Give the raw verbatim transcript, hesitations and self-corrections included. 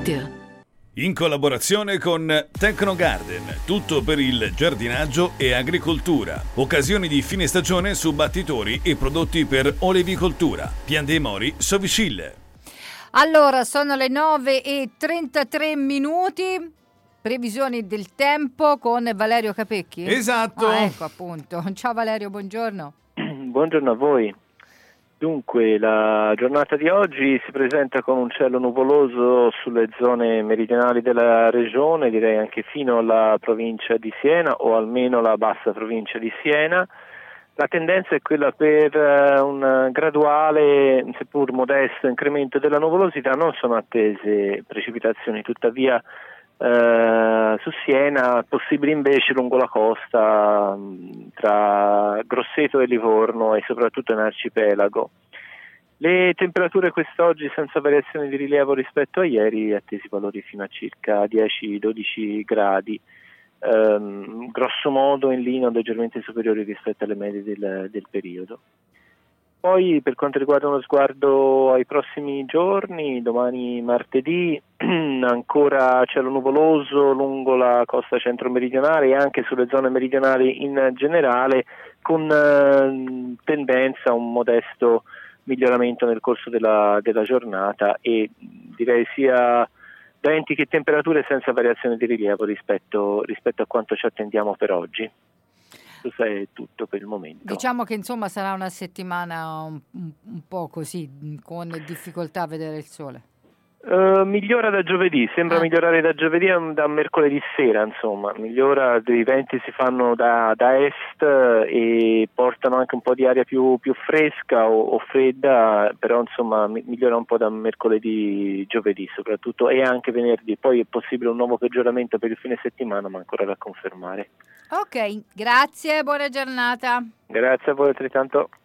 it. In collaborazione con Tecnogarden, tutto per il giardinaggio e agricoltura. Occasioni di fine stagione su battitori e prodotti per olevicoltura. Pian dei Mori, Soviscille. Allora, sono le nove e trentatré minuti. Previsioni del tempo con Valerio Capecchi? Esatto. Ah, ecco appunto. Ciao Valerio, buongiorno. Buongiorno a voi. Dunque, la giornata di oggi si presenta con un cielo nuvoloso sulle zone meridionali della regione, direi anche fino alla provincia di Siena o almeno la bassa provincia di Siena. La tendenza è quella per un graduale, seppur modesto, incremento della nuvolosità. Non sono attese precipitazioni, tuttavia eh, su Siena, possibili invece lungo la costa tra Grosseto e Livorno e soprattutto in arcipelago. Le temperature quest'oggi senza variazioni di rilievo rispetto a ieri, attesi valori fino a circa dieci dodici gradi, ehm, grosso modo in linea leggermente superiori rispetto alle medie del, del periodo. Poi per quanto riguarda uno sguardo ai prossimi giorni, domani martedì ancora cielo nuvoloso lungo la costa centro-meridionale e anche sulle zone meridionali in generale, con eh, tendenza a un modesto miglioramento nel corso della, della giornata e direi sia venti che temperature senza variazione di rilievo rispetto, rispetto a quanto ci attendiamo per oggi. Questo è tutto per il momento. Diciamo che insomma sarà una settimana un, un, un po' così, con difficoltà a vedere il sole. Uh, migliora da giovedì, sembra ah. migliorare da giovedì da mercoledì sera, insomma, migliora, i venti si fanno da, da est e portano anche un po' di aria più, più fresca o, o fredda, però insomma migliora un po' da mercoledì, giovedì soprattutto e anche venerdì. Poi è possibile un nuovo peggioramento per il fine settimana, ma ancora da confermare. Ok, grazie, buona giornata. Grazie a voi altrettanto.